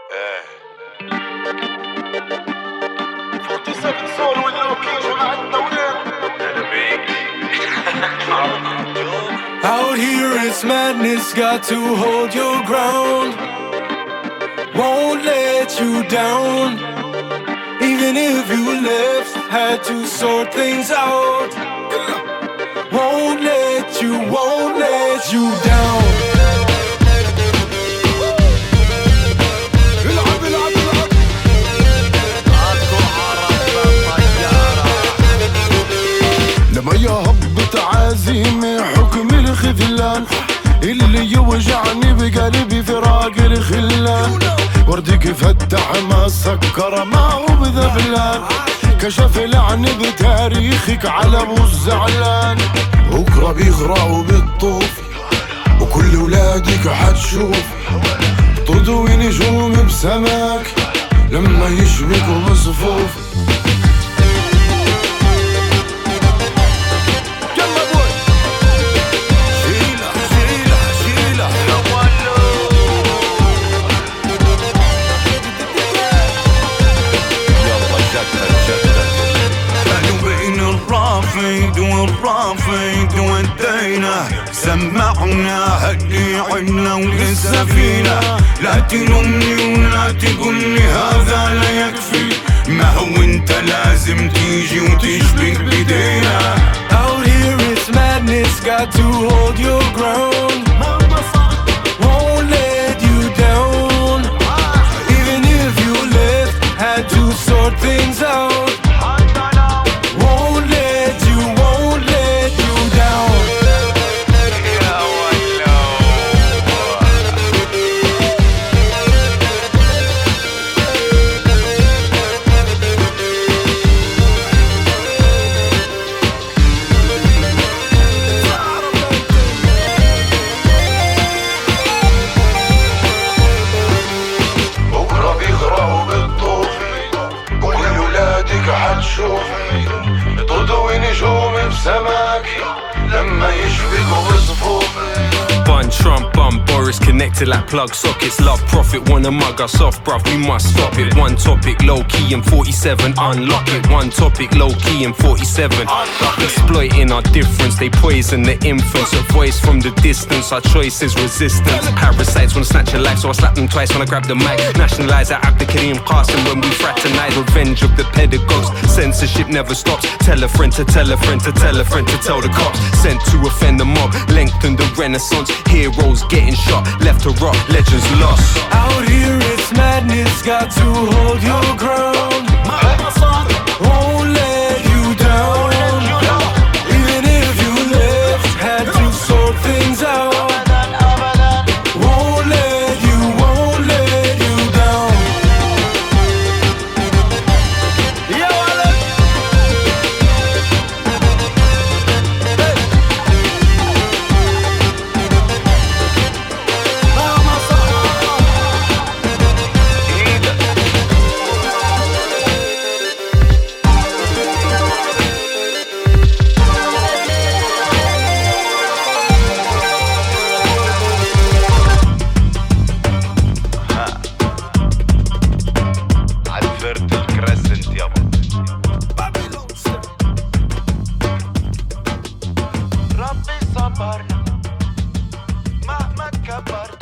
ايه 47 soul واللوكيشن عندنا ولين. Out here it's madness, got to hold your ground. Won't let you down. Even if you left, had to sort things out. Won't let you down. لما يهبط عزيمة حكم الخذلان اللي يوجعني بقلبي فراق الخلان. وردك فتح ما سكر ما هو بذبلان. كشف لعن بتاريخك على ابو الزعلان. بكره بيغرقوا بالطوف وكل ولادك حتشوف. طردوا نجوم بسماك لما يشبكوا بصفوف. والرافد ودينا سمعنا هدي عنا وللسفينة. لا تلومني ولا تقولي هذا لا يكفي. ما هو انت لازم تيجي وتشبك بدينا. Out here it's madness, got to hold your ground. Won't let you down. Even if you left, had to sort things out. حتشوفي طردوا نجوم بسماك لما يشبكوا بصفوفي. Bun, Trump, bum, Boris connected like plug sockets. Love profit, wanna mug us off, bruv, we must stop it. One topic, low key and 47, unlock it. One topic, low key and 47, exploiting our difference. They poison the infants, a voice from the distance. Our choice is resistance. Parasites wanna snatch your life, so I slap them twice when I grab the mic. Nationalize our Abdul Karim Qasim when we fraternize. Revenge of the pedagogues, censorship never stops. Tell a friend to tell a friend to tell a friend to tell the cops. Sent to offend the mob, lengthen the renaissance. Heroes getting shot, left to rot, legends lost. Out here it's madness, got to hold your ground. Won't let you down. Even if you left, had to sort things out. Won't let you down. عفرت الكريسنت يابا. ربي صبرنا مهما كبرنا.